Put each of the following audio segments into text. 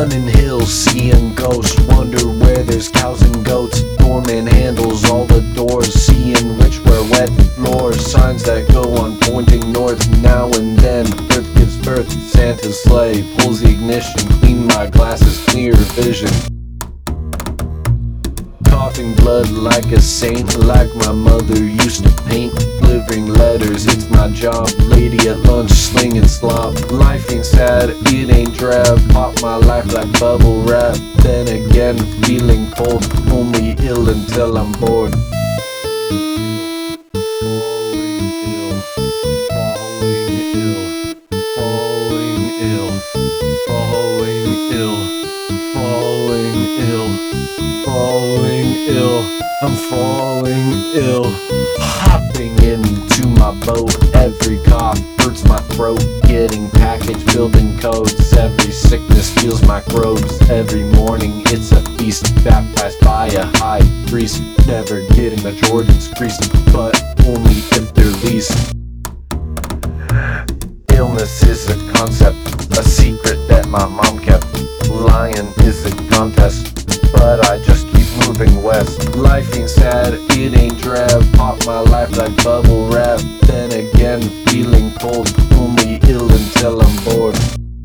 running hills, seeing ghosts. Wonder where there's cows and goats. Doorman handles all the doors, seeing which were wet floors. Signs that go on pointing north. Now and then Earth gives birth. Santa's sleigh pulls the ignition. Clean my glasses, clear vision. Coughing blood like a saint, like my mother used to paint. Delivering letters, it's my job. Lady at lunch, slinging slop. Life ain't sad, it ain't drab. Pop my life like bubble wrap. Then again, feeling cold. Only ill until I'm bored. I'm falling ill. Hopping into my boat. Every cough hurts my throat. Getting packaged, building codes. Every sickness feels my probes. Every morning it's a feast. Baptized by a high priest. Never getting the Jordans creased, but only if they're leased. Illness is a concept, a secret that my mom kept. Lying is a contest, but I just keep moving west. Life ain't sad, it ain't drab. Pop my life like bubble wrap. Then again, feeling cold. Only ill until I'm bored.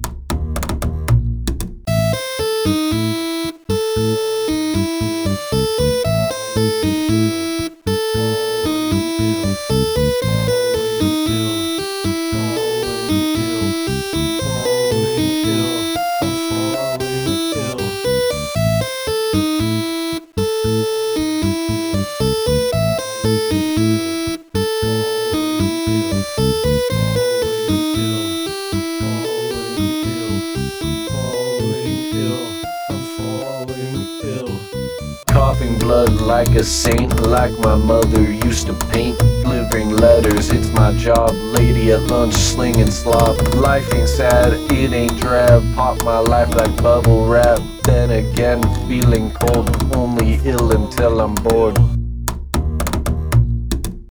Coughing blood like a saint, like my mother used to paint. Delivering letters, it's my job. Lady at lunch, slinging slop. Life ain't sad, it ain't drab. Pop my life like bubble wrap. Then again, feeling cold. Only ill until I'm bored.